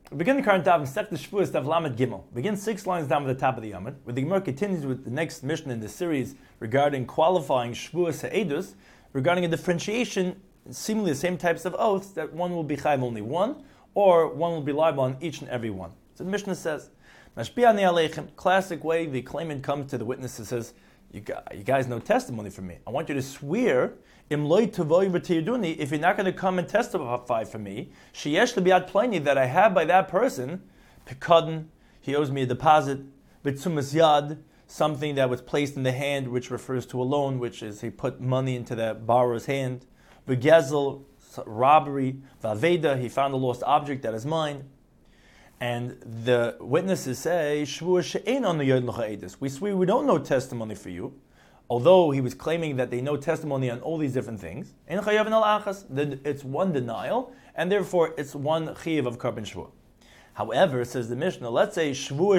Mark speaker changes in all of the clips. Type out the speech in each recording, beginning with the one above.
Speaker 1: We begin the current Daf in Sech Shvuos Daf Lamed Gimel. Begin 6 lines down at the top of the Yamud, where the Gemara continues with the next mission in the series regarding qualifying Shvuos Ha'edus, regarding a differentiation, seemingly the same types of oaths, that one will be chayv only one, or one will be liable on each and every one. So the Mishnah says, Mashbi'ani Aleichem, classic way the claimant comes to the witness and says, you guys know testimony from me. I want you to swear, if you're not going to come and testify for me, that I have by that person, pekadon, he owes me a deposit, b'tzumas yad, something that was placed in the hand, which refers to a loan, which is he put money into the borrower's hand, v'gezel, robbery, v'aveda, he found a lost object that is mine. And the witnesses say, we swear we don't know testimony for you, although he was claiming that they know testimony on all these different things. It's one denial, and therefore it's one chiyuv of karban shvua. However, says the Mishnah, let's say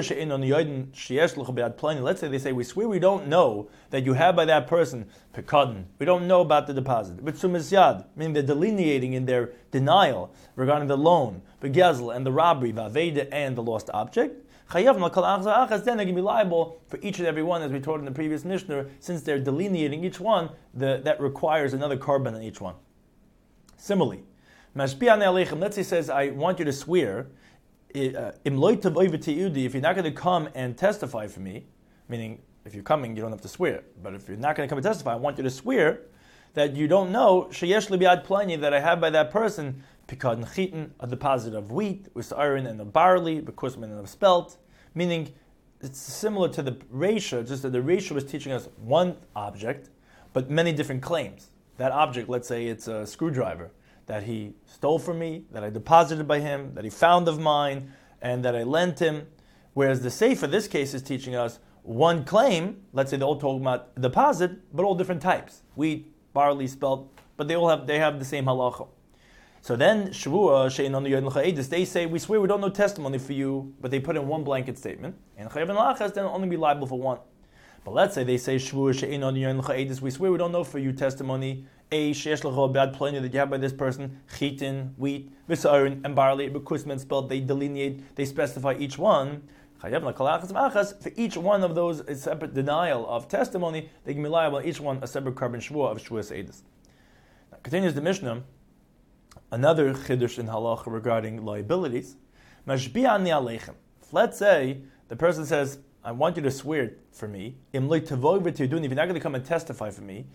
Speaker 1: let's say they say, we swear we don't know that you have by that person pekadon. We don't know about the deposit. B'tzumas yad, meaning they're delineating in their denial regarding the loan, begezel, and the robbery, v'aveda, and the lost object. Then they're going to be liable for each and every one, as we taught in the previous Mishnah, since they're delineating each one, that requires another karban on each one. Similarly, let's say he says, I want you to swear, if you're not going to come and testify for me, meaning if you're coming, you don't have to swear, but if you're not going to come and testify, I want you to swear that you don't know that I have by that person pekadon chitin, a deposit of wheat, with iron and of barley, bekusman and of spelt, meaning it's similar to the ratio, just that the ratio was teaching us one object, but many different claims. That object, let's say it's a screwdriver, that he stole from me, that I deposited by him, that he found of mine, and that I lent him. Whereas the Sefer, this case, is teaching us one claim, let's say they're all talking about deposit, but all different types. Wheat, barley, spelt, but they have the same halacha. So then, Shvua, Shein on the Yod L'Cha'edus, they say, we swear we don't know testimony for you, but they put in one blanket statement. And Chayav and Lachas, then only be liable for one. But let's say they say, Shvua, Shein on the Yod L'Cha'edus, we swear we don't know for you testimony, Sheesh L'Cho, bad plenty that you have by this person, Chitin, wheat, V'sa'arin, and barley, B'kusman, spelled, they delineate, they specify each one. Chayav and Lachas, for each one of those, a separate denial of testimony, they can be liable on each one, a separate karban Shvua of Shvua Se'edus. Now, continues the Mishnah, another chiddush in halacha regarding liabilities. Mashbi'ani aleichem. Let's say the person says, I want you to swear for me. If you're not going to come and testify for me,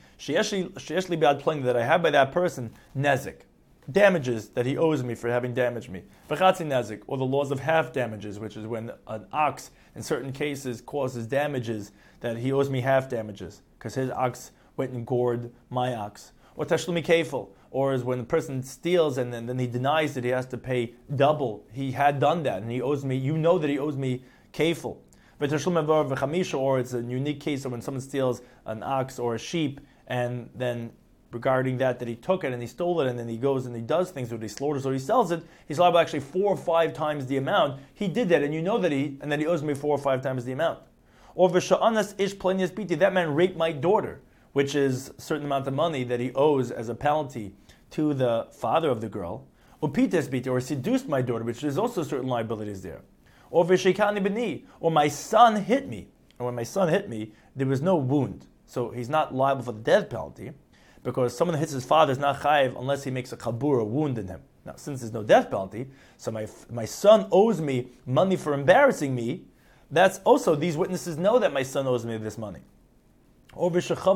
Speaker 1: that I have by that person nezik, damages that he owes me for having damaged me. V'chatzi nezik, or the laws of half damages, which is when an ox in certain cases causes damages that he owes me half damages because his ox went and gored my ox. Or tashlumi kefil, or is when the person steals and then he denies that he has to pay double. He had done that and he owes me, you know that he owes me kefil. But tashlum avar v'chamisha, or it's a unique case of when someone steals an ox or a sheep and then regarding that he took it and he stole it and then he goes and he does things with it, he slaughters or he sells it, he's liable actually 4 or 5 times the amount. He did that and you know that he owes me 4 or 5 times the amount. Or v'sha'anas ish plenias biti, that man raped my daughter, which is a certain amount of money that he owes as a penalty to the father of the girl. Upites biti, or seduced my daughter, which is also certain liabilities there. Or v'shekani b'ni, or my son hit me. And when my son hit me, there was no wound. So he's not liable for the death penalty, because someone that hits his father is not chayiv unless he makes a kabur, a wound in him. Now, since there's no death penalty, so my son owes me money for embarrassing me, that's also, these witnesses know that my son owes me this money. Or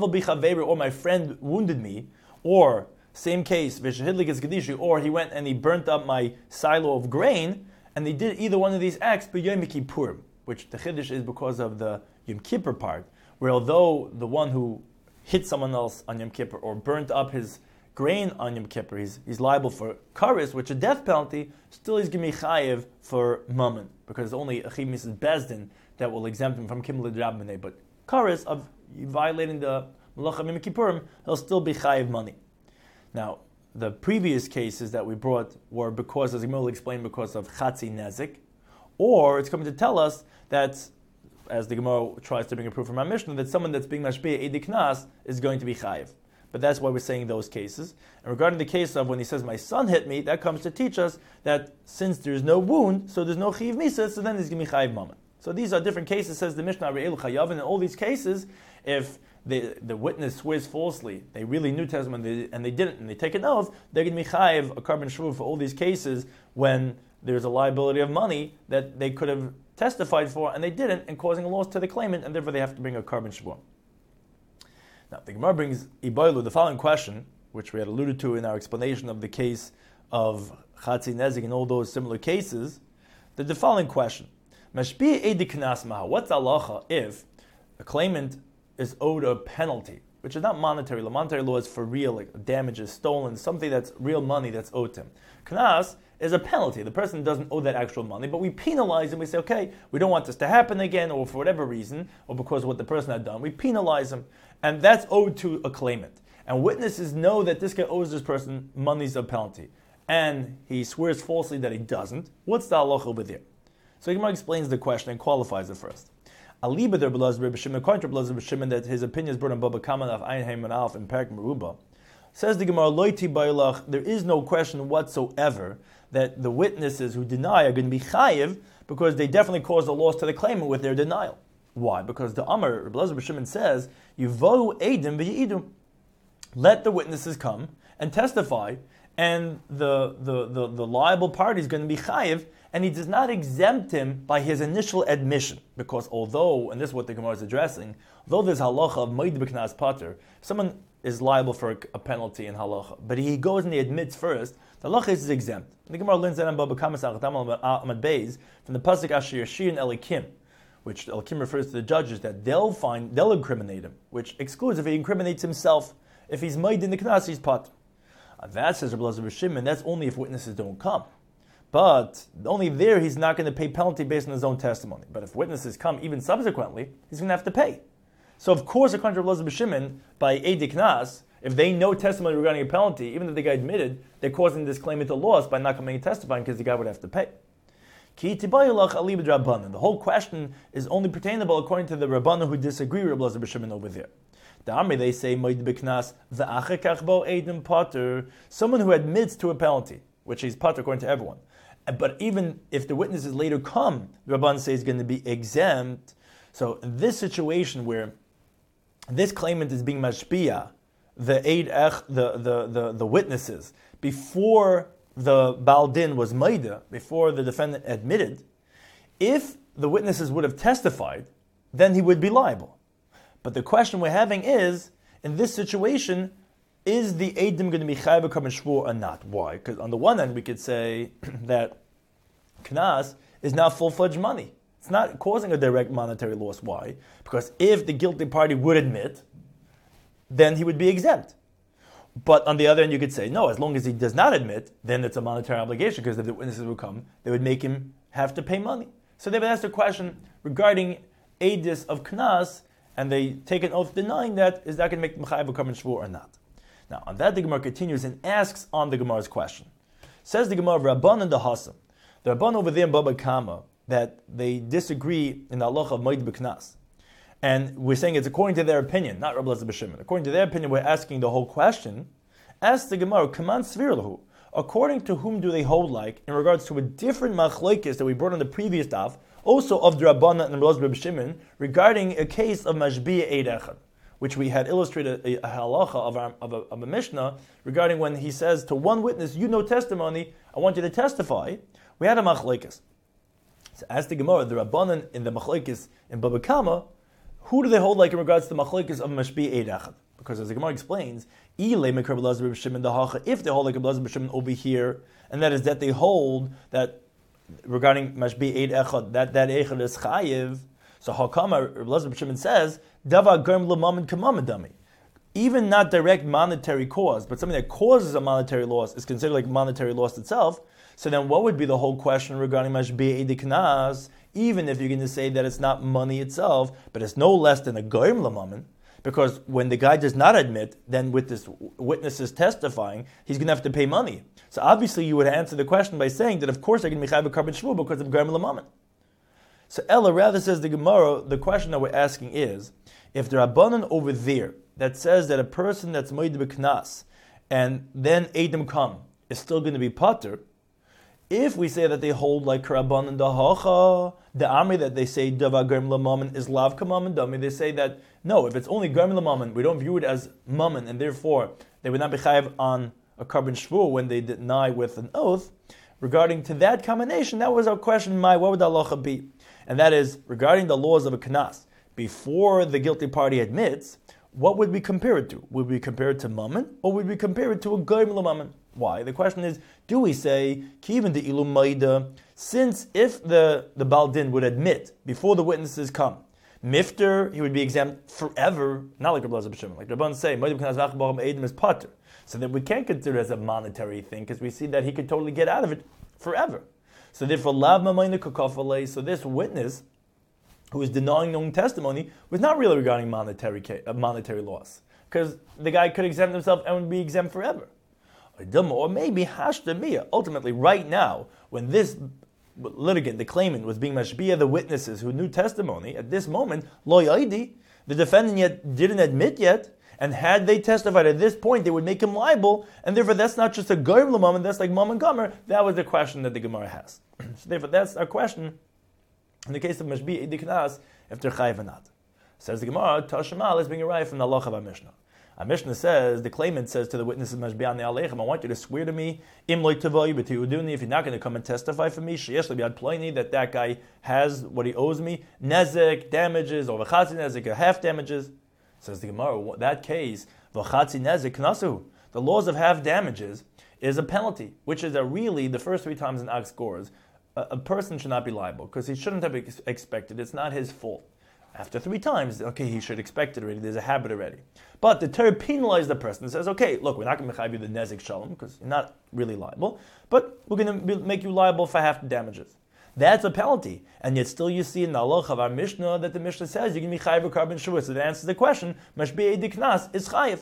Speaker 1: or my friend wounded me, or same case, or he went and he burnt up my silo of grain, and they did either one of these acts b'yom kippurim, which the chiddush is because of the Yom Kippur part, where although the one who hit someone else on Yom Kippur or burnt up his grain on Yom Kippur, he's liable for karis, which is a death penalty, still he's gimi chayiv for mammon, because only Achim Mrs. Bezdin that will exempt him from Kimmel D'Rabbaneh, but karis of violating the Malacha Yom Kippurim, he'll still be chayiv money. Now, the previous cases that we brought were because, as Gemara will explain, because of chatzi nezik, or it's coming to tell us that, as the Gemara tries to bring a proof from our Mishnah, that someone that's being mashpia edi knas is going to be chayiv. but that's why we're saying those cases. And regarding the case of when he says, my son hit me, that comes to teach us that since there's no wound, so there's no chiv misa, so then there's going to be chayiv mammon. So these are different cases, says the Mishnah, Re'elu chayav, and in all these cases, if the witness swears falsely, they really knew testimony, and they didn't, and they take an oath, they're going to be chayiv, a carbon shvuah for all these cases when there's a liability of money that they could have testified for, and they didn't, and causing a loss to the claimant, and therefore they have to bring a carbon shvuah. Now, the Gemara brings Iboilu the following question, which we had alluded to in our explanation of the case of Chatzi Nezik and all those similar cases. The following question: Mashbi Eidi Knas Maha. What's halacha if a claimant is owed a penalty, which is not monetary? The monetary law is for real, like damages, stolen, something that's real money that's owed to him. Knas is a penalty. The person doesn't owe that actual money, but we penalize him. We say, okay, we don't want this to happen again, or for whatever reason, or because of what the person had done. We penalize him, and that's owed to a claimant. And witnesses know that this guy owes this person money's a penalty, and he swears falsely that he doesn't. What's the halacha over there? So Gemara explains the question and qualifies it first. Aliba der Belaz Reb Shimon, according to Belaz Reb Shimon, that his opinion is brought on Baba Kaman of Ein Haim and Alf and Perak Meruba. Says the Gemara, Loiti Bailach, there is no question whatsoever that the witnesses who deny are going to be chayiv because they definitely caused a loss to the claimant with their denial. Why? Because the Amar, Reb Elazar Shimon says, Yivohu Eidim v'yidu. Let the witnesses come and testify, and the liable party is going to be chayiv, and he does not exempt him by his initial admission. Because although, and this is what the Gemara is addressing, though there's halacha of moed b'knas pater, someone is liable for a penalty in halacha, but he goes and he admits first, the halacha is exempt. The Gemara learns that Baba Kamas Ahmad Beis from the pasuk Asher Yashir and Elikim, which Elikim refers to the judges that they'll incriminate him, which excludes if he incriminates himself. If he's moed in the knas, he's pater. That says Reb Elazar Shimon, that's only if witnesses don't come. But only there he's not going to pay penalty based on his own testimony. But if witnesses come even subsequently, he's going to have to pay. So of course, according to Reb Elazar Shimon, by Eidi Knas, if they know testimony regarding a penalty, even if the guy admitted, they're causing this claimant a loss by not coming and testifying because the guy would have to pay. The whole question is only pertainable according to the Rabbanan who disagree with Reb Elazar Shimon over there. They say, someone who admits to a penalty, which he's pater according to everyone. But even if the witnesses later come, the Rabban says he's going to be exempt. So in this situation where this claimant is being mashpia, the witnesses, before the Baal Din was maida, before the defendant admitted, if the witnesses would have testified, then he would be liable. But the question we're having is, in this situation, is the Eidim going to be Chayv Karban Shvur or not? Why? Because on the one hand, we could say that Knas is not full-fledged money. It's not causing a direct monetary loss. Why? Because if the guilty party would admit, then he would be exempt. But on the other hand, you could say, no, as long as he does not admit, then it's a monetary obligation, because if the witnesses would come, they would make him have to pay money. So they would ask a question regarding Eidis of Knas, and they take an oath denying that, is that going to make them Chayv Karban Shvur or not? Now, on that the Gemara continues and asks on the Gemara's question. Says the Gemara, Rabban and the Hassam. The Rabban over there in Baba Kama, that they disagree in the halacha of moed b'knas. And we're saying it's according to their opinion, not Reb Elazar Shimon. According to their opinion, we're asking the whole question. Ask the Gemara, Kaman Svir lahu. According to whom do they hold like, in regards to a different machlokes that we brought on the previous daf, also of the Rabban and Reb Elazar Shimon, regarding a case of mashbiya eid echad, which we had illustrated a halacha of a Mishnah regarding when he says to one witness, you know testimony, I want you to testify. We had a machlokes. So as the Gemara, the Rabbanan in the machlokes in Baba Kama, who do they hold like in regards to the machlokes of mashbi eid echad? Because as the Gemara explains, if they hold like Reb Elazar Shimon over here, and that is that they hold that regarding mashbi eid echad, that echad is chayiv. So Hakama, Reb Elazar Shimon says, Dava germ l'mamen k'mamadami. Even not direct monetary cause, but something that causes a monetary loss is considered like monetary loss itself. So then what would be the whole question regarding mashbi eid knas, even if you're going to say that it's not money itself, but it's no less than a germ l'mamen? Because when the guy does not admit, then with this witnesses testifying, he's going to have to pay money. So obviously you would answer the question by saying that of course they're going to be chayv karban shvur because of germ l'mamen. So Ella rather says the Gemara, the question that we're asking is, if the Rabbanan over there that says that a person that's moed b'knas and then Eidim come is still going to be pater, if we say that they hold like Rabban and Dahacha, the Amri that they say Dava Germ Lamaman is Lav Kamaman Dami, they say that no, if it's only Germ Lamaman, we don't view it as Maman, and therefore they would not be chayiv on a carbon shvur when they deny with an oath. Regarding to that combination, that was our question, what would the halacha be? And that is, regarding the laws of a knas, before the guilty party admits, what would we compare it to? Would we compare it to Mammon, or would we compare it to a Germ Lamaman? Why? The question is, do we say, Kivin de Ilum Maida, since if the Baal Din would admit before the witnesses come, Mifter, he would be exempt forever, not like Rabban B'Shimon. Like Rabban say, Ma'idim Knas V'Achbachim Eidim is pater. So then we can't consider it as a monetary thing, because we see that he could totally get out of it forever. So therefore, Lav Mamayna Kakafalei, so this witness, who is denying known testimony, was not really regarding monetary loss, because the guy could exempt himself and would be exempt forever. Or maybe Hashtamiya. Ultimately, right now, when this litigant, the claimant, was being mashbiya the witnesses who knew testimony, at this moment, lo yaidi, the defendant yet didn't admit yet, and had they testified at this point, they would make him liable, and therefore that's not just a goyim l'mammon, that's like Mammon Gomer. That was the question that the Gemara has. So therefore, that's our question in the case of mashbiya idiknas, if they're chayiv or not. Says the Gemara, Tashamal is being arrived from the halacha of our Mishnah. Our Mishnah says, the claimant says to the witnesses, Mashbi'an Aleichem, I want you to swear to me, Im loy tavoy b'tiyuduni, if you're not going to come and testify for me, sheyesh le'biad ploini, that guy has what he owes me, nezek, damages, or v'chatzi nezek, or half damages. Says the Gemara, that case, v'chatzi nezek knasu, the laws of half damages is a penalty, which is really the first 3 times in Ag scores, a person should not be liable, because he shouldn't have expected, it's not his fault. After 3 times, okay, he should expect it already. There's a habit already. But the Torah penalizes the person and says, okay, look, we're not going to make you the nezek shalom because you're not really liable, but we're going to make you liable for half the damages. That's a penalty. And yet still you see in the halacha of our Mishnah that the Mishnah says you can be chayiv carbon shuvah. So that answers the question, mashbi'ei diknas is chayiv.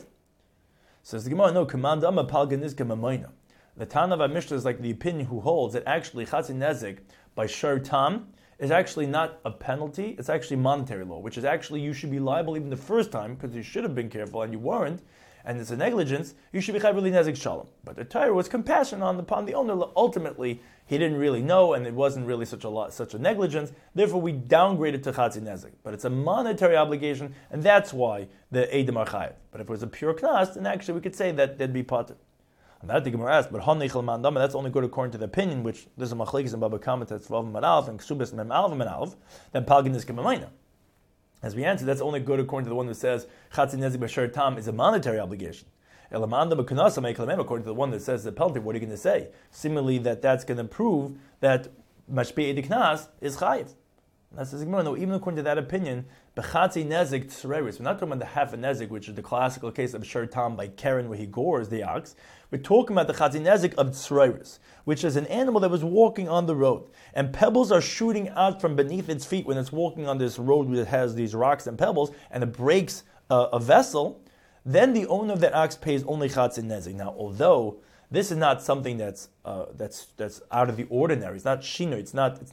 Speaker 1: Says the Gemara, no, command amma palganiz kemamoina. The Tana of our Mishnah is like the opinion who holds that actually chatzi nezek by shur tam is actually not a penalty, it's actually monetary law, which is actually you should be liable even the first time because you should have been careful and you weren't, and it's a negligence, you should be chayav really nezek shalom. But the Torah was compassion upon the owner. Ultimately, he didn't really know, and it wasn't really such a negligence, therefore we downgraded to chatzi nezek. But it's a monetary obligation, and that's why the Eidim are chayav. But if it was a pure knas, then actually we could say that they'd be pater. And that the Gemara asks, but that's only good according to the opinion, which there's a machlekes in Baba Kama that's Vav Manalv and Ksubis Mem Alv Manalv, that Palgin is Kemamayna. As we answered, that's only good according to the one who says Chatzi Nezek B'Sher Tam is a monetary obligation. Elamanda B'Kanasa Me'Klamem, according to the one that says the penalty, what are you going to say? Similarly, that's going to prove that Mashpei Ediknas is Chayiv. That says Gemara, no, even according to that opinion, B'Chatzi Nezek Tsereris, we're not talking about the half a Nezek, which is the classical case of Shur Tam by Karen, where he gores the ox. We're talking about the Chatzi Nezek of Tsereris, which is an animal that was walking on the road, and pebbles are shooting out from beneath its feet when it's walking on this road that has these rocks and pebbles, and it breaks a vessel. Then the owner of that ox pays only Chatzi Nezek. Now, although this is not something that's out of the ordinary, it's not shino, it's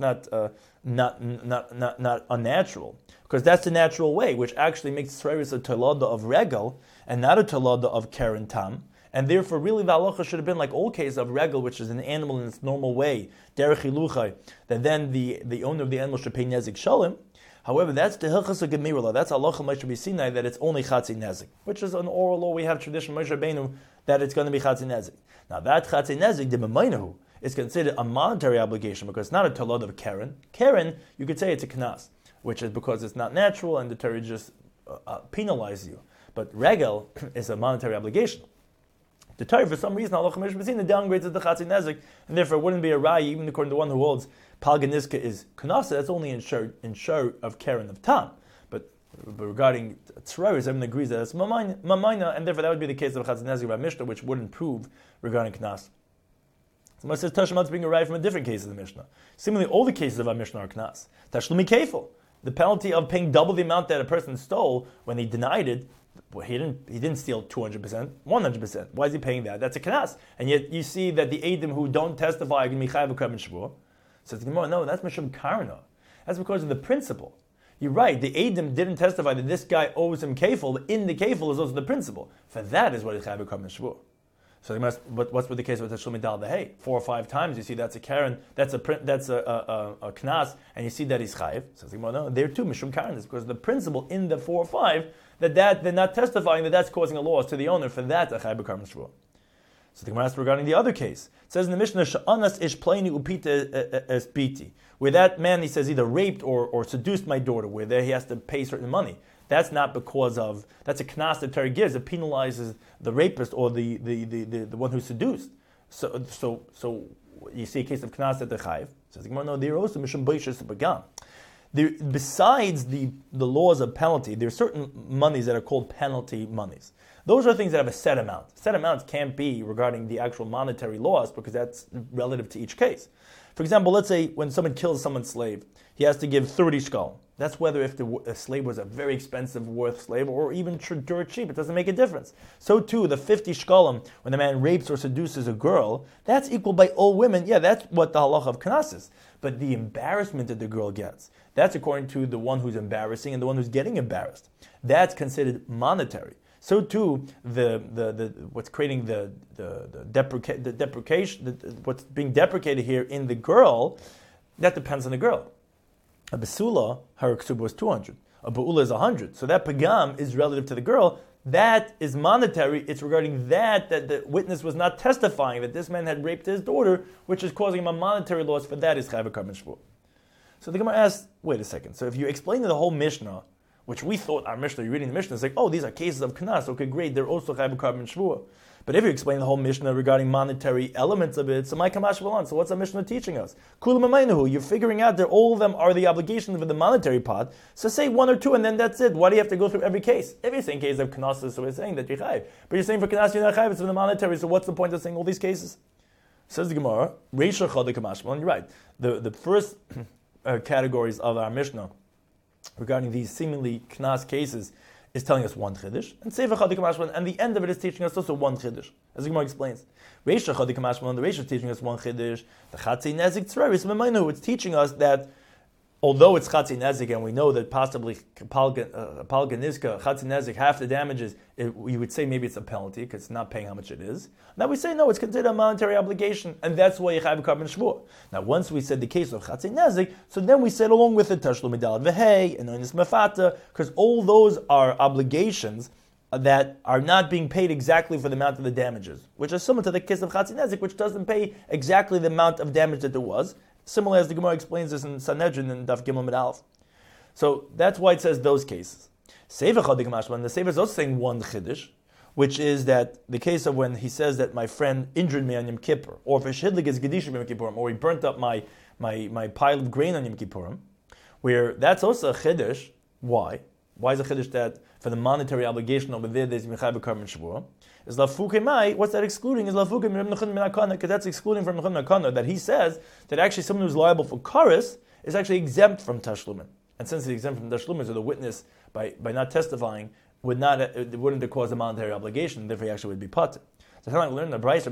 Speaker 1: not unnatural, because that's the natural way, which actually makes Tsereris a talada of regal and not a talada of keren tam. And therefore, really, the halacha should have been like all cases of regal, which is an animal in its normal way, derech hiluchai, that then the owner of the animal should pay nezek shalom. However, that's the hilchas of gemirah. That's halacha Moshe Sinai that it's only chatzi nezek, which is an oral law. We have tradition Moshe Rabbeinu that it's going to be chatzi nezek. Now that chatzi nezek the memainahu is considered a monetary obligation because it's not a talad of keren. Keren, you could say it's a knas, which is because it's not natural and the Torah just penalizes you. But regal is a monetary obligation. The Torah, for some reason, halacha Moshe Sinai downgrades the chatzi nezek, and therefore it wouldn't be a raya, even according to one who holds palganiska is knasa. That's only in shur of keren of tam. But regarding tzereris, everyone agrees that it's mamayna, and therefore that would be the case of chatzi nezek by Mishnah, which wouldn't prove regarding knas. Someone says Tashmat is being arrived from a different case of the Mishnah. Similarly, all the cases of our Mishnah are knas. Tashlumi kefil, the penalty of paying double the amount that a person stole when he denied it. Well, he didn't steal 200%, 100%. Why is he paying that? That's a knas. And yet you see that the Eidim who don't testify are going to be chayav v'krab and shvur. Says the Gemara, no, that's mishum karna. That's because of the principle. you're right, the Eidim didn't testify that this guy owes him kefil, but in the kefil is also the principal. For that is what is chayav b'karban shvur. So what's with the case with Tashlumi Dal V'Hei? 4 or 5 times you see that's a Karen, that's a Knas, and you see that he's chayiv. So no, there too, Mishum Karen is because the principle in the 4 or 5 that they're not testifying that that's causing a loss to the owner. For that, a chayav b'karban shvur. So the Gemara asks regarding the other case. It says in the Mishnah, Sha'anas ish pleini upita es biti, where that man, he says, either raped or seduced my daughter, where there he has to pay certain money. That's not because of, that's a knas that Torah gives. It penalizes the rapist or the one who seduced. So you see a case of knas at the chayiv. Says no, there also mishum boishes begam. Besides the laws of penalty, there are certain monies that are called penalty monies. Those are things that have a set amount. Set amounts can't be regarding the actual monetary loss because that's relative to each case. For example, let's say when someone kills someone's slave, he has to give 30 shkal. That's whether if the slave was a very expensive worth slave or even dirt cheap. It doesn't make a difference. So too, the 50 shkalim, when the man rapes or seduces a girl, that's equal by all women. Yeah, that's what the halacha of knas is. But the embarrassment that the girl gets, that's according to the one who's embarrassing and the one who's getting embarrassed. That's considered monetary. So too, what's creating the deprecation, what's being deprecated here in the girl, that depends on the girl. A besula, her ksuba was 200. A ba'ula is 100. So that pagam is relative to the girl. That is monetary. It's regarding that the witness was not testifying that this man had raped his daughter, which is causing him a monetary loss. For that is chayav b'karban shvur. So the Gemara asks, wait a second. So if you explain the whole Mishnah, which we thought our Mishnah, you're reading the Mishnah, it's like, oh, these are cases of knas. Okay, great. They're also chayav b'karban shvur. But if you explain the whole Mishnah regarding monetary elements of it, so my kamash v'lan. So what's the Mishnah teaching us? Kulam amaynahu. You're figuring out that all of them are the obligations of the monetary part. So say 1 or 2, and then that's it. Why do you have to go through every case? If you're saying case of knas, so we're saying that you're chayiv. But you're saying for knas you're not chayiv. It's for the monetary. So what's the point of saying all these cases? Says the Gemara, Reisha chada kamash v'lan. You're right. The first categories of our Mishnah regarding these seemingly knas cases is telling us one chiddush, and Sefer Chadik Mashman, and the end of it is teaching us also one chiddush. As the Gemara explains, Reisha Chadik Mashman, the Reisha is teaching us one chiddush. The Chatzi Nezik Tzreris Memainu, it's teaching us that although it's Chatzi Nezik, and we know that possibly Palganizka, Chatzi Nezik, half the damages, we would say maybe it's a penalty because it's not paying how much it is. Now we say no, it's considered a monetary obligation, and that's why you have a carbon shvur. Now once we said the case of Chatzi Nezik, so then we said along with the Tashlum Midal V'Hei and Onis Mefata, because all those are obligations that are not being paid exactly for the amount of the damages, which is similar to the case of Chatzi Nezik, which doesn't pay exactly the amount of damage that there was. Similar as the Gemara explains this in Sanhedrin and Daf Gimel Mid Aleph. So that's why it says those cases. Sefer Chadik Mashman, the Sefer is also saying one chiddush, which is that the case of when he says that my friend injured me on Yom Kippur, or if a shidlik is gedishim Yom Kippurim, or he burnt up my pile of grain on Yom Kippurim, where that's also a chiddush. Why? Why is a chiddush that for the monetary obligation over there's Mechaber Karban Shavua? Is Lafuke Mai, what's that excluding? Is Lafuke Minakana, because that's excluding from Minakana, that he says that actually someone who's liable for Karis is actually exempt from Tashlumin. And since he's exempt from Tashlumin, so the witness, by not testifying, it wouldn't cause a monetary obligation, therefore he actually would be put. So how I learned the Brayso,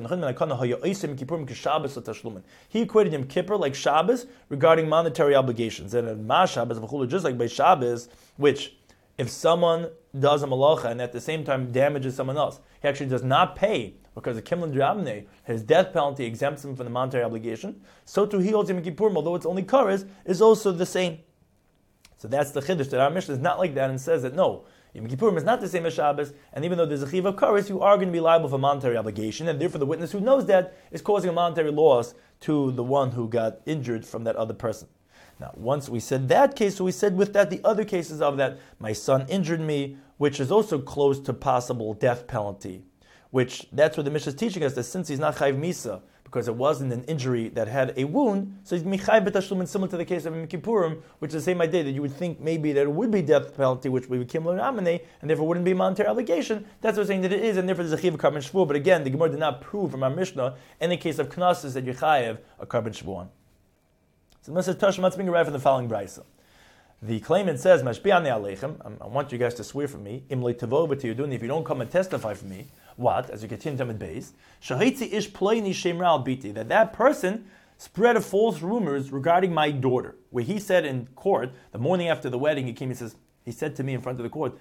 Speaker 1: he equated Yom Kippur like Shabbos regarding monetary obligations. And in Ma Shabbos, just like by Shabbos, which if someone does a malacha and at the same time damages someone else, he actually does not pay because the Kimlan Drabne, his death penalty exempts him from the monetary obligation. So too he holds Yom Kippur, although it's only Kares, is also the same. So that's the chiddush, that our Mishnah is not like that and says that no, Yom Kippur is not the same as Shabbos, and even though there's a chiv of Kares, you are going to be liable for monetary obligation, and therefore the witness who knows that is causing a monetary loss to the one who got injured from that other person. Now, once we said that case, so we said with that the other cases of that, my son injured me, which is also close to possible death penalty, which that's what the Mishnah is teaching us, that since he's not chayv misa, because it wasn't an injury that had a wound, so he's michayv b'tashlumin, similar to the case of Yom Kippurim, which is the same idea, that you would think maybe that it would be death penalty, which we would kimlo amane, and therefore wouldn't be a monetary obligation. That's what we're saying that it is, and therefore there's a chiv of carbon shvuah. But again, the Gemara did not prove from our Mishnah any case of knas that you chayev a carbon shvuah. So Mr. Toshim, let's bring it right from the following brayso. The claimant says, Mashbi'ani aleichem, I want you guys to swear for me, Imli tavo b'tiyuduni, if you don't come and testify for me, what? As you continue to beis, Shahitzi ish ploini shemra al biti, that person spread false rumors regarding my daughter, where he said in court, the morning after the wedding, he said to me in front of the court,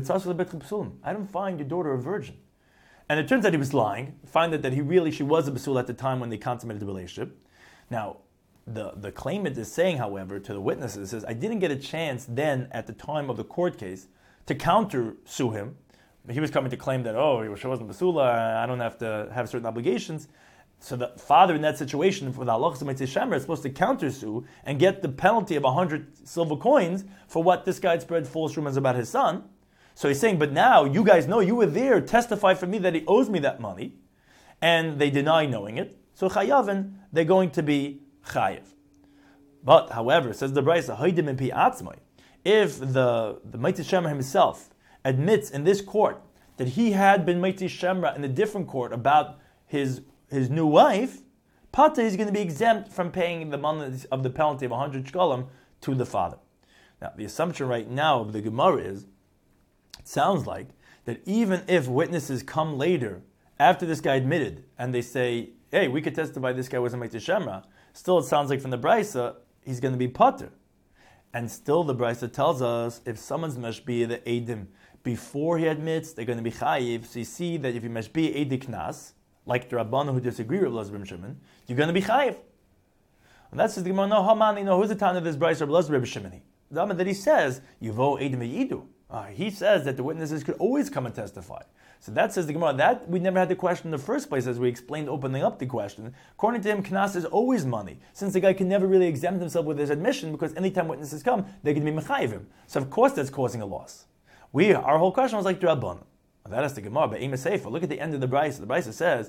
Speaker 1: I don't find your daughter a virgin. And it turns out he was lying. Find that she was a basul at the time when they consummated the relationship. Now, the claimant is saying, however, to the witnesses, says, I didn't get a chance then at the time of the court case to counter sue him. He was coming to claim that, she wasn't basula, I don't have to have certain obligations. So the father in that situation, for the halachas of Mitzvah Shemer, is supposed to countersue and get the penalty of 100 silver coins for what this guy spread false rumors about his son. So he's saying, but now you guys know, you were there, testify for me that he owes me that money, and they deny knowing it. So chayavin, they're going to be chayiv. But however, says the Brisa, haydim in pi atzmai, if the Mitzvah Shemer himself admits in this court that he had been Mitzvah Shemer in a different court about his new wife, Pata is going to be exempt from paying the money of the penalty of 100 shkalim to the father. Now, the assumption right now of the Gemara is, it sounds like, that even if witnesses come later, after this guy admitted, and they say, hey, we could testify this guy wasn't Mitzvah Shemer, still it sounds like from the Brisa, he's going to be Pater. And still the Brisa tells us, if someone's mashbi the Eidim before he admits, they're going to be chayiv. So you see that if you mashbi Eidik Knas, like the Rabbanu who disagree with Elazar ben Shimon, you're going to be chayiv. And that's the Gemara. No, Hamani, no, who's the time of this Brisa of Elazar ben Shimon? The Amar that he says, Yuvo Eidim Yidu. He says that the witnesses could always come and testify. So that says the Gemara, that we never had the question in the first place, as we explained opening up the question. According to him, Knas is always money, since the guy can never really exempt himself with his admission, because anytime witnesses come, they can be mechayiv him. So of course that's causing a loss. Our whole question was like the Rabbanan. That is the Gemara, but Ema Sefer. Look at the end of the Brisa. The Brisa says,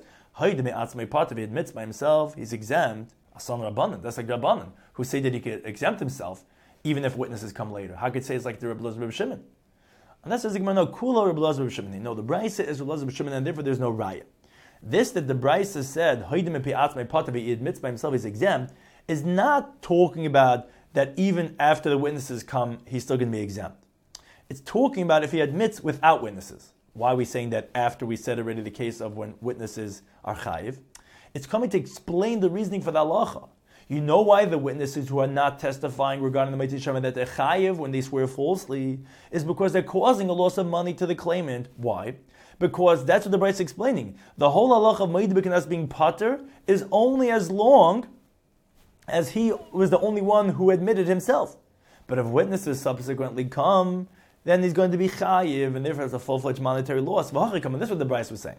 Speaker 1: he admits by himself, he's exempt, Asan Rabbanan. That's like Rabbanan, who say that he could exempt himself, even if witnesses come later. How could say it's like the Rabbi Shimon? And that says the Gemara, no, Kula Rabbi Shimon. No, the Brisa is Rabbi Shimon, and therefore there's no raya. This that the Brisa said, he admits by himself he's exempt, is not talking about that even after the witnesses come, he's still going to be exempt. It's talking about if he admits without witnesses. Why are we saying that after we said already the case of when witnesses are chayiv? It's coming to explain the reasoning for the halacha. You know why the witnesses who are not testifying regarding the Mitzvah Shemer that they're chayiv when they swear falsely is because they're causing a loss of money to the claimant. Why? Because that's what the Brisa is explaining. The whole halacha of Ma'id B'Knas being pater is only as long as he was the only one who admitted himself. But if witnesses subsequently come, then he's going to be chayiv, and therefore it's a full-fledged monetary loss. And this is what the Brisa was saying.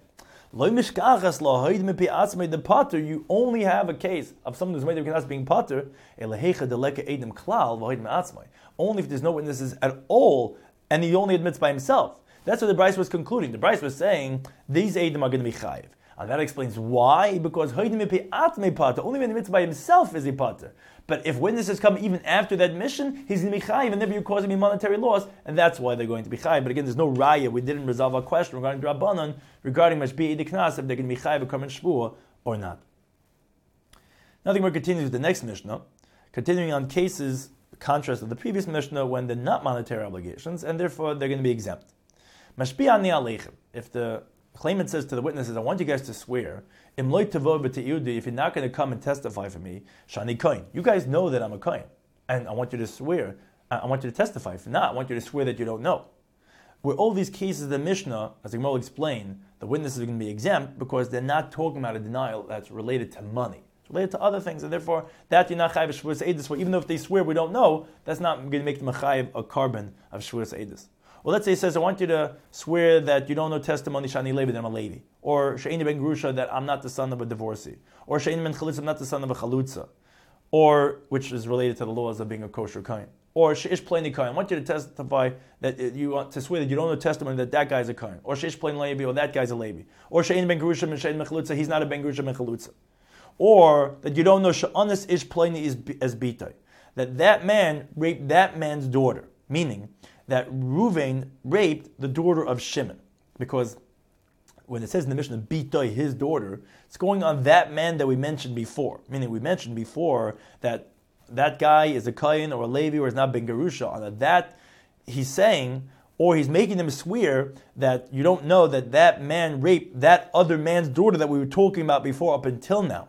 Speaker 1: The pater, you only have a case of someone who's made of being pater, only if there's no witnesses at all, and he only admits by himself. That's what the Brisa was concluding. The Brisa was saying, these Eidim are going to be chayiv. And that explains why, because only when he admits by himself is he pater. But if witnesses come even after that admission, he's going to be chayiv, and therefore you're causing me monetary loss, and that's why they're going to be chayiv. But again, there's no raya. We didn't resolve our question regarding Rabbanan, regarding mashbi Eidik Knas, if they're going to be chayiv or come in shvuah or not. Now the Gemara continues with the next Mishnah, continuing on cases, contrast of the previous Mishnah, when they're not monetary obligations, and therefore they're going to be exempt. Mashbi ani aleichem. If the claimant says to the witnesses, I want you guys to swear, if you're not going to come and testify for me, shani kohen. You guys know that I'm a kohen, and I want you to swear, I want you to testify. If not, I want you to swear that you don't know. Where all these cases of the Mishnah, as the Gemara will explain, the witnesses are going to be exempt because they're not talking about a denial that's related to money. It's related to other things, and therefore that you're not chayiv shvuas eidus. Even though if they swear we don't know, that's not going to make them a chayiv, a carbon of shvuas eidus. Well, let's say he says, I want you to swear that you don't know testimony, Shani Levi, that I'm a Levi. Or She'eni ben Grusha, that I'm not the son of a divorcee. Or She'eni ben Chalutza, I'm not the son of a Chalutza. Or, which is related to the laws of being a kosher kohen. Or She'ish Pleni kohen, I want you to testify that you want to swear that you don't know testimony that guy's a kohen. Or She'ish Pleni Levi, or that guy's a Levi. Or She'eni ben Grusha, and She'eni ben Chalutza, he's not a ben Grusha ben Chalutza. Or that you don't know She'anis Ish Pleni as Bitay. That man raped that man's daughter. Meaning, that Ruvain raped the daughter of Shimon. Because when it says in the Mishnah, Bitoi, his daughter, it's going on that man that we mentioned before. Meaning we mentioned before that guy is a Kayin or a Levi or is not Ben Gerusha. On that, he's saying, or he's making them swear that you don't know that man raped that other man's daughter that we were talking about before up until now.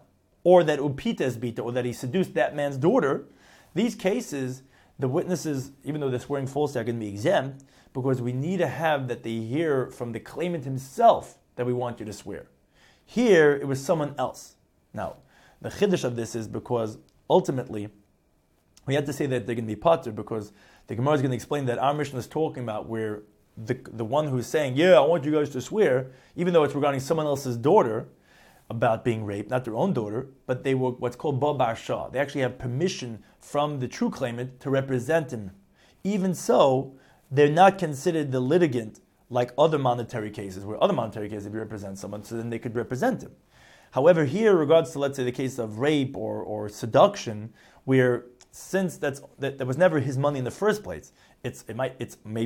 Speaker 1: or that upita is bita, or that he seduced that man's daughter, these cases, the witnesses, even though they're swearing falsely, are going to be exempt, because we need to have that they hear from the claimant himself that we want you to swear. Here, it was someone else. Now, the chiddush of this is because ultimately, we have to say that they're going to be pater, because the Gemara is going to explain that our Mishnah is talking about where the one who's saying, yeah, I want you guys to swear, even though it's regarding someone else's daughter, about being raped, not their own daughter, but they were what's called Babar Shah. They actually have permission from the true claimant to represent him. Even so, they're not considered the litigant like other monetary cases, where other monetary cases, if you represent someone, so then they could represent him. However, here, in regards to, let's say, the case of rape or seduction, where since that was never his money in the first place, he might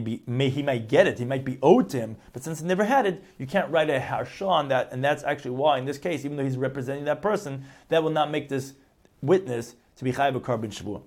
Speaker 1: get it, he might be owed to him, but since he never had it, you can't write a harsha on that, and that's actually why, in this case, even though he's representing that person, that will not make this witness to be chayav a korban shvuah.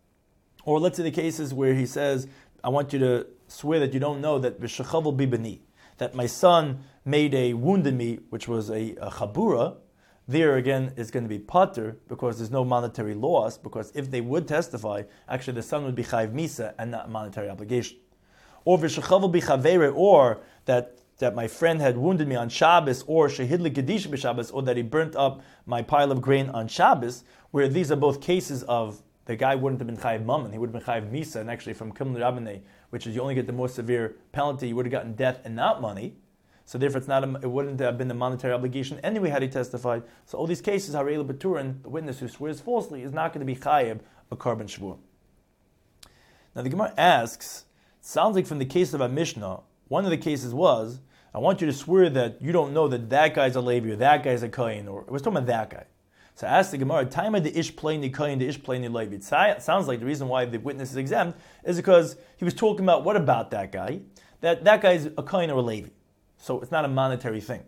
Speaker 1: Or let's say the cases where he says, I want you to swear that you don't know that v'shechavel bi bani, that my son made a wound in me, which was a chabura. There again is going to be pater, because there's no monetary loss, because if they would testify, actually the son would be chayiv misa and not monetary obligation. Or v'shechavel bi chavere, or that my friend had wounded me on Shabbos, or shehidli kedisha b'Shabbos, or that he burnt up my pile of grain on Shabbos, where these are both cases of the guy wouldn't have been chayiv mammon, he would have been chayiv misa, and actually from Kiml Rabbaneh, which is you only get the more severe penalty, you would have gotten death and not money. So therefore, it wouldn't have been a monetary obligation anyway had he testified. So all these cases, Harei B'Turin, the witness who swears falsely, is not going to be chayiv a korban shvuah. Now the Gemara asks, it sounds like from the case of a Mishnah, one of the cases was, I want you to swear that you don't know that guy's a Levi, or that guy's a Kohen, or it was talking about that guy. So ask the Gemara, time of the ish plaini Kohen, the ish plaini Levi. It sounds like the reason why the witness is exempt is because he was talking about what about that guy? That guy's a Kohen or a Levi. So it's not a monetary thing.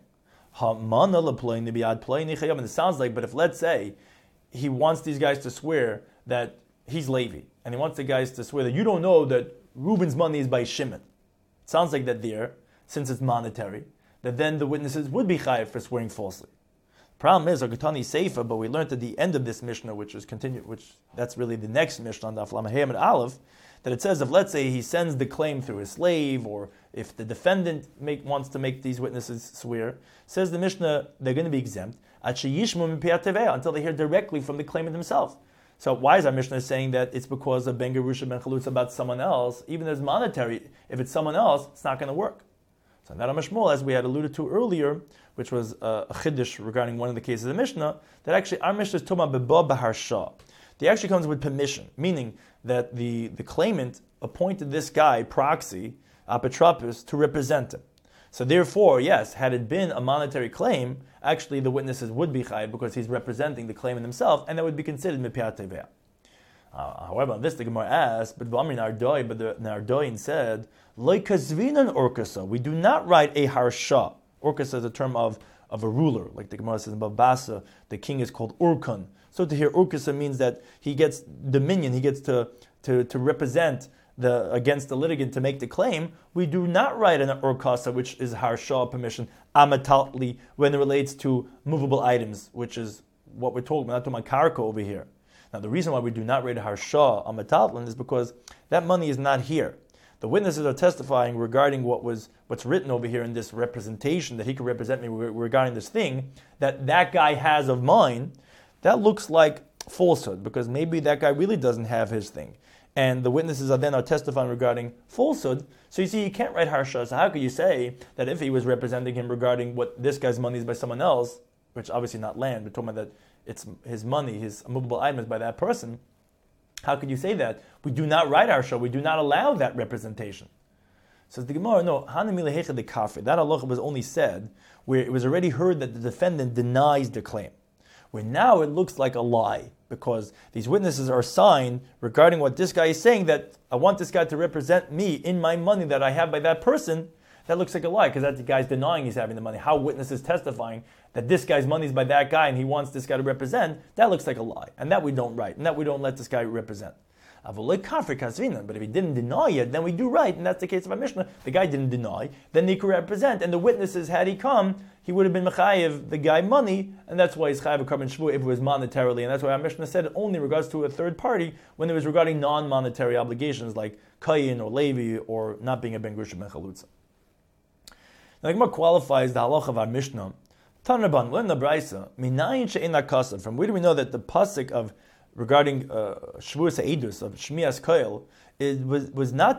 Speaker 1: And it sounds like, but if let's say he wants these guys to swear that he's Levi, and he wants the guys to swear that you don't know that Reuben's money is by Shimon. It sounds like that there, since it's monetary, that then the witnesses would be chayiv for swearing falsely. The problem is, Akatani Seifa, but we learned at the end of this Mishnah, which that's really the next Mishnah on the Aflam Hayam and Aleph, that it says if let's say he sends the claim through a slave, or if the defendant wants to make these witnesses swear, says the Mishnah they're going to be exempt until they hear directly from the claimant himself. So why is our Mishnah saying that it's because of Ben Gerusha Ben Chalutza about someone else? Even as monetary, if it's someone else, it's not going to work. So that Amashmol, as we had alluded to earlier, which was a chiddush regarding one of the cases of the Mishnah, that actually our Mishnah is talking about beba b'harsha. They actually comes with permission, meaning that the claimant appointed this guy, proxy, apotropos, to represent him. So therefore, yes, had it been a monetary claim, actually the witnesses would be chayav because he's representing the claimant himself, and that would be considered mipiyat teveh. However, on this the Gemara asked, but the Nardoin said, like kazvinan orkasa, we do not write a harsha. Orkasa is a term of a ruler, like the Gemara says in Babasa, the king is called Urkan. So to hear Urkasa means that he gets dominion, he gets to represent against the litigant to make the claim. We do not write an Urkasa, which is harsha permission, amataltli, when it relates to movable items, which is what we're talking about. We're not talking about karka over here. Now the reason why we do not write a harsha amataltlin is because that money is not here. The witnesses are testifying regarding what's written over here in this representation, that he could represent me regarding this thing, that guy has of mine. That looks like falsehood, because maybe that guy really doesn't have his thing. And the witnesses are testifying regarding falsehood. So you see, you can't write harsha. So how could you say that if he was representing him regarding what this guy's money is by someone else, which obviously not land, we're talking about that it's his money, his movable items by that person, how could you say that? We do not write harsha. We do not allow that representation. Says the Gemara, no, hanamilehecha de kafir. That halacha was only said where it was already heard that the defendant denies the claim. Where now it looks like a lie, because these witnesses are signed regarding what this guy is saying, that I want this guy to represent me in my money that I have by that person. That looks like a lie, because that the guy's denying he's having the money. How witnesses testifying that this guy's money is by that guy and he wants this guy to represent, that looks like a lie. And that we don't write, and that we don't let this guy represent. But if he didn't deny it, then we do right, and that's the case of our Mishnah. The guy didn't deny, then he could represent, and the witnesses, had he come, he would have been mechayev the guy money, and that's why he's chayev a carbon shvu if it was monetarily, and that's why our Mishnah said it only in regards to a third party when it was regarding non-monetary obligations like kayin or levi or not being a ben grusha ben chalutza. Now the Gemara qualifies the halach of our Mishnah. Tanraban, learn the brayso. Minayin she'ein lakasav. From where do we know that the pasuk of regarding shvuas ha'edus of shmias koil was not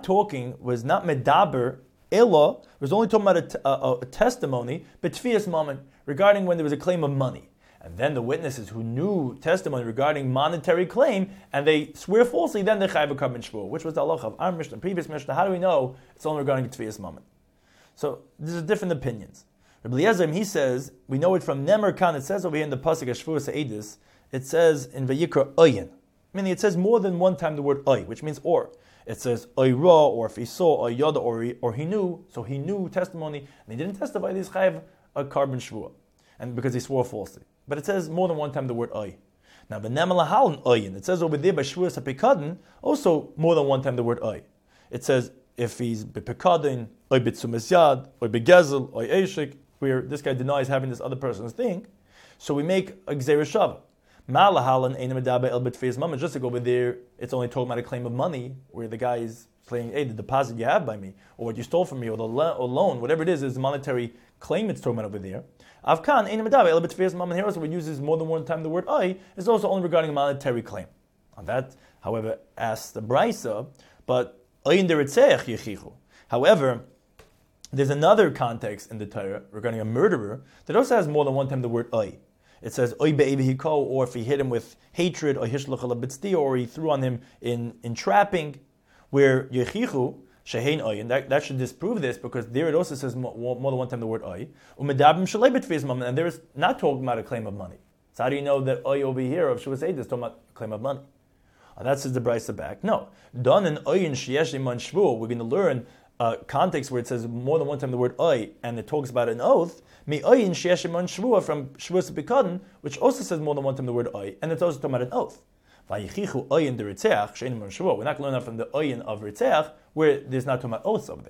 Speaker 1: medaber ella, was only talking about a testimony, but tfias moment regarding when there was a claim of money. And then the witnesses who knew testimony regarding monetary claim, and they swear falsely, then they chayav a carbon shvu, which was the halach of our Mishnah, previous Mishnah. How do we know it's only regarding tfias moment? So there's different opinions. Rabbi Eliezer, he says, we know it from Nemer Khan. It says over here in the pasuk of Shvuas Ha'edus, it says in Vayikra Oyin, meaning it says more than one time the word Oy, which means or. It says Oy Ra, or if he saw, Oy Yada, or he knew, so he knew testimony, and he didn't testify, he's chayav a carbon shvua, and because he swore falsely. But it says more than one time the word Oy. Now, V'nemer Lahalin Oyin, it says over there by Shvuas HaPekadin, also more than one time the word Oy. It says if he's bepekadin, Oy B'tzumas Yad, Oy Begezel, Oy Eshik, where this guy denies having this other person's thing, so we make a Gzeir Shava. Malahalan Ein Medaber El B'tfias Mammon, just like over there, it's only talking about a claim of money, where the guy is saying, hey, the deposit you have by me, or what you stole from me, or the loan, whatever it is a monetary claim it's talking about over there. Avkan Ein Medaber El B'tfias Mammon, here also it uses more than one time the word I, is also only regarding a monetary claim. On that, however, asks the Brisa, but Ein Deritzeach Yechichu. However, there's another context in the Torah regarding a murderer that also has more than one time the word "oy." It says "oy be'evihiko," or if he hit him with hatred, or hishlach alabitzti, or he threw on him in trapping, where yechichu shehein oy, and that should disprove this because there it also says more than one time the word "oy." Umedabim shalei b'tfias mammon, and there is not talking about a claim of money. So how do you know that "oy" over here of Shuvas Ha'edus is talking about a claim of money? And that says the Brisa back. No, don and oy in sheyesh iman shvu. We're going to learn context where it says more than one time the word oy, and it talks about an oath, mi oyin sheyesh iman shvua from Shvuas HaPekadin, which also says more than one time the word oy, and it's also talking about an oath. Vayichichu oyin deritzeach she'ein iman shvua. We're not going to learn that from the oyin of ritzeach, where there's not talking about oaths over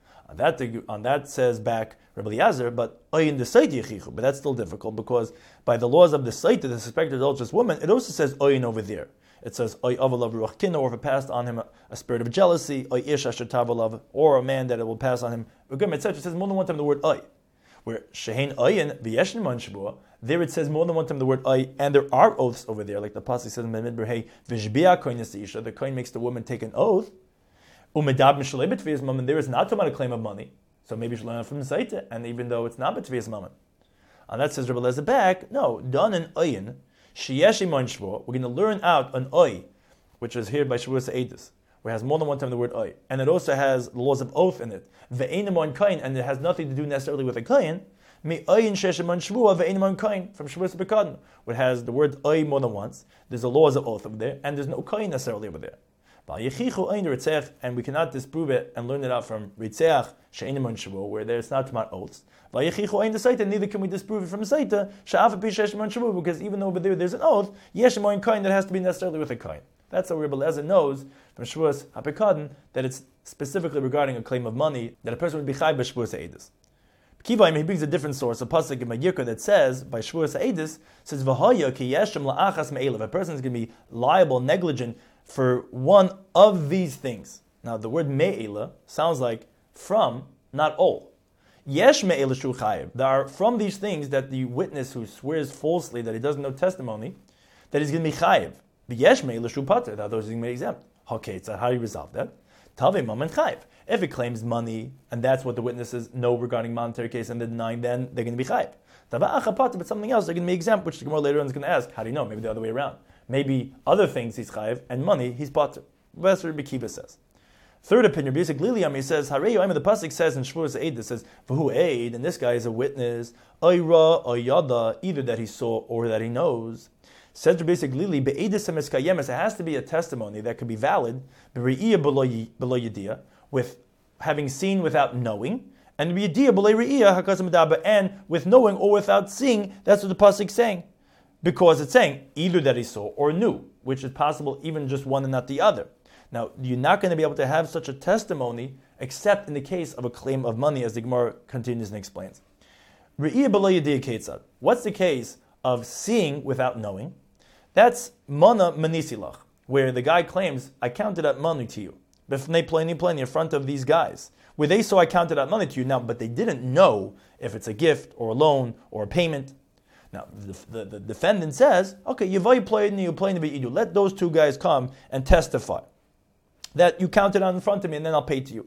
Speaker 1: there. On that says back Rabbi Eliezer, but oyin desait yichichu, but that's still difficult because by the laws of the site of the suspected adulterous woman, it also says oyin over there. It says, Oy avalav ruach kina, or if it passed on him a spirit of jealousy, Oy ish asher tavalav, or a man that it will pass on him, etc. It says more than one time the word Oy. Where shehein oyin v'yeshin man shvua, there it says more than one time the word Oy, and there are oaths over there, like the pasuk says in Midbar Hey, v'shbia koin isha, the koin makes the woman take an oath. Umedab mishalei b'tfias mammon, there is not talking about a claim of money, so maybe you should learn it from the Saita, and even though it's not b'tfias mammon. And that says Rabbi Eliezer back, no, done in oyin. We're going to learn out an oy, which is here by Shvuas Ha'edus, where it has more than one time the word oy, and it also has the laws of oath in it. Ve'enimon kain, and it has nothing to do necessarily with a kain. Mi oyin sheshemon shvua ve'enimon kain from Shvuas HaPekadin, where it has the word oy more than once. There's the laws of oath over there, and there's no kain necessarily over there. And we cannot disprove it and learn it out from Ritzeach she'enimon shvua, where there's not about oaths. Neither can we disprove it from Saita, because even though over there's an oath, Yeshimoin Kain that has to be necessarily with a Kain. That's how Rabbi Eliezer knows from Shvuas HaPekadin that it's specifically regarding a claim of money that a person would be chai by Shvuas Ha'edus. Kivaim, he brings a different source, a pasuk in Vayikra that says by Shvuas Ha'edus says V'haya ki yeshem la'achas me'elav. A person is going to be liable, negligent for one of these things. Now the word me'ela sounds like from, not all. Yesh me'ela shu chayiv. There are from these things that the witness who swears falsely that he doesn't know testimony, that he's going to be chayiv. The yesh me'ela shu pater, that those are going to be exempt. Okay, so how do you resolve that? Tavei mamen chayiv. If it claims money, and that's what the witnesses know regarding monetary case, and they're denying, then they're going to be chayiv. Tavei pater, but something else, they're going to be exempt, which the Gemara later on is going to ask. How do you know? Maybe the other way around. Maybe other things he's chayiv, and money he's pater. That's what Rabbi Kiva says. Third opinion, Rabbi Yosef Gliliam, he says, Hareyu, the pasuk says in Shvuas Ha'edus, says, V'hu eid, and this guy is a witness, Ayra, Ayada, either that he saw or that he knows. Says Rabbi Yosef Glili, Be'edus HaMeskayemes, it has to be a testimony that could be valid, Be're'iyah below yediyah, with having seen without knowing, and Yediyah below re'iyah, HaKazam Medaba, and with knowing or without seeing, that's what the pasuk is saying. Because it's saying either that he saw or knew, which is possible even just one and not the other. Now, you're not going to be able to have such a testimony except in the case of a claim of money, as the Gemara continues and explains. What's the case of seeing without knowing? That's mana manisilach, where the guy claims, I counted out money to you. In front of these guys, where they saw I counted out money to you now, but they didn't know if it's a gift or a loan or a payment. Now, the defendant says, okay, let those two guys come and testify that you counted out in front of me and then I'll pay to you.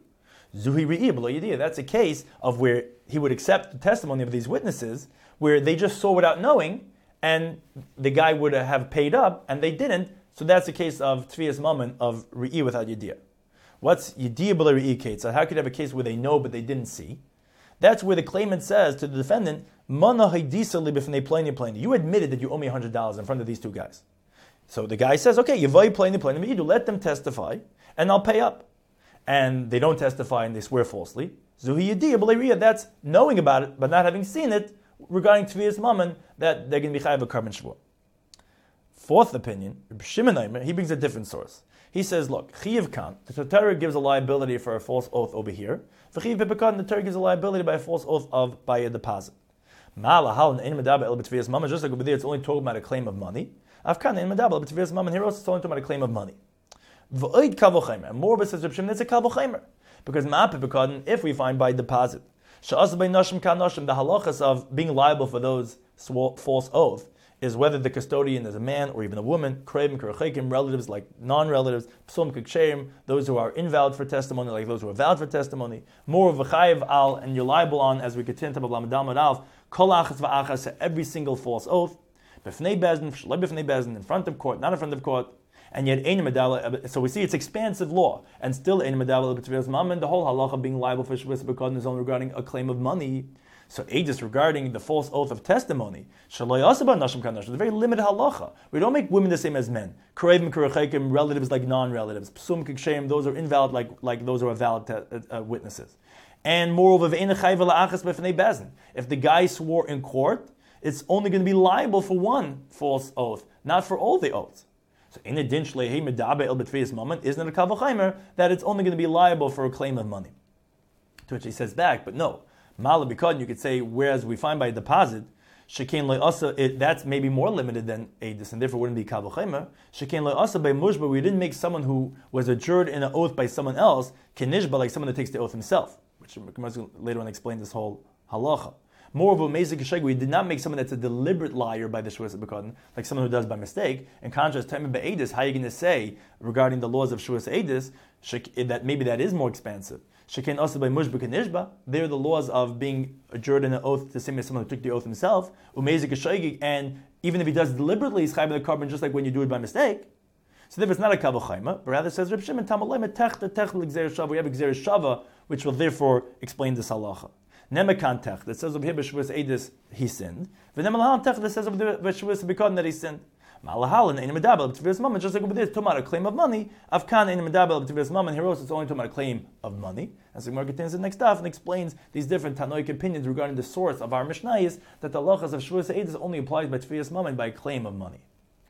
Speaker 1: That's a case of where he would accept the testimony of these witnesses, where they just saw without knowing, and the guy would have paid up, and they didn't. So that's a case of Tvias Mammon of Re'i without Yediyah. What's Yediyah b'la Re'i case? So how could you have a case where they know but they didn't see? That's where the claimant says to the defendant, Mana haydisa li b'fnei pleni. You admitted that you owe me $100 in front of these two guys. So the guy says, okay, Yevai pleni, let them testify, and I'll pay up. And they don't testify and they swear falsely. Zuhi Yediyah b'la Re'i, that's knowing about it but not having seen it, regarding Tvias Mammon, that they're going to be chayav a carbon shvur. Fourth opinion, Shimon Aimer, he brings a different source. He says, look, Chiyav Kan, the Torah gives a liability for a false oath over here. For Chiyav Pipikan, the Torah gives a liability by a false oath by a deposit. Ma'alahal and Ein Medaba El B'Tvias Mammon, just like over there, it's only talking about a claim of money. Afkan Ein Medaba El B'Tvias Mammon, here also it's only talking about a claim of money. V'oid Kavochaimer, and more says Reb Shimon, it's a Kavochaimer. Because Ma'apipikadin, if we find by deposit, Sha'as by Nashim Kan Nashim, the halachas of being liable for those false oath, is whether the custodian is a man or even a woman, krevim, kerchekim, relatives like non-relatives, psum keksherim, those who are invalid for testimony, like those who are valid for testimony, more of a chayiv al, and you're liable on, as we continue to Blamad Alf, kol achas va'achas, every single false oath, b'fnei bezdin, in front of court, not in front of court, and yet ein medala. So we see it's expansive law, and still ein medala b'tvias mammon. The whole halacha being liable for shvus b'kodin is only regarding a claim of money. So Aegis regarding the false oath of testimony, it's a very limited halacha. We don't make women the same as men. Karevim, karachekim, relatives like non-relatives. Psum kikshem, those are invalid like those who are valid witnesses. And moreover, if the guy swore in court, it's only going to be liable for one false oath, not for all the oaths. So in addition, isn't it a kavachaimer that it's only going to be liable for a claim of money? To which he says back, but no. Mala b'kodin, you could say, whereas we find by a deposit, shekain le'asa, that's maybe more limited than Aedis, and therefore wouldn't be kavachaimer. Shekain le'asa by mushba, we didn't make someone who was adjured in an oath by someone else, kinishba, like someone that takes the oath himself, which later on explains this whole halacha. More of a mezik sheg, we did not make someone that's a deliberate liar by the shvuas b'kodin, like someone who does by mistake. In contrast, time by Aedis, how are you going to say regarding the laws of shvuas Aedis that maybe that is more expansive? Shekain also by mushba kinishba. They're the laws of being adjured in an oath the same as someone who took the oath himself. Umezik sheg, and even if he does deliberately, he's chayav the carbon just like when you do it by mistake. So therefore, it's not a kavachayma, but rather says Reb Shimon Tamalei metech l'gzer shava. We have a gzer shava, which will therefore explain this halacha. Nemekan tech that says over here b'shvus Aedis he sinned. V'nemalahal tech that says over the b'shvus b'kodin that he sinned. Malahal and ein medabel b'tvias mammon, just like over there, it's talking about a claim of money. Afkan ein medabel b'tvias mammon. Here also it's only talking about a claim of money. As the Gemara continues the next stuff and explains these different Tanoic opinions regarding the source of our Mishnah is that the halachas of shvus Aedis only applies by tvias mammon by a claim of money.